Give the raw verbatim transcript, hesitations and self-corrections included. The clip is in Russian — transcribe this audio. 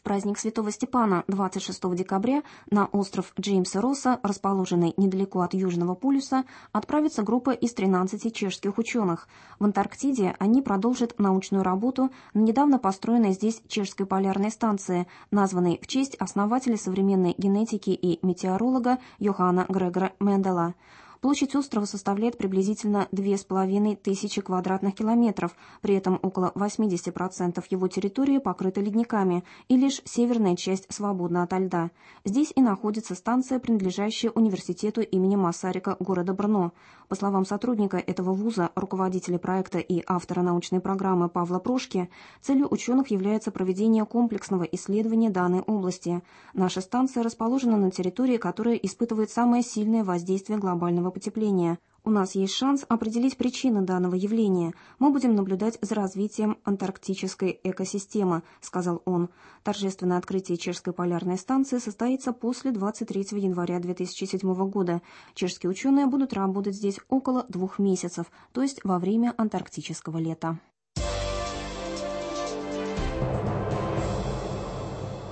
праздник Святого Степана двадцать шестого декабря на остров Джеймса Росса, расположенный недалеко от Южного полюса, отправится группа из тринадцати чешских ученых. В Антарктиде они продолжат научную работу на недавно построенной здесь чешской полярной станции, названной в честь основателя современной генетики и метеоролога Йоханна Грегора Мендела. Площадь острова составляет приблизительно две с половиной тысячи квадратных километров, при этом около восемьдесят процентов его территории покрыта ледниками, и лишь северная часть свободна ото льда. Здесь и находится станция, принадлежащая университету имени Масарика города Брно. По словам сотрудника этого вуза, руководителя проекта и автора научной программы Павла Прошки, целью ученых является проведение комплексного исследования данной области. Наша станция расположена на территории, которая испытывает самое сильное воздействие глобального потепления. У нас есть шанс определить причины данного явления. Мы будем наблюдать за развитием антарктической экосистемы, сказал он. Торжественное открытие чешской полярной станции состоится после двадцать третьего января две тысячи седьмого года. Чешские ученые будут работать здесь около двух месяцев, то есть во время антарктического лета.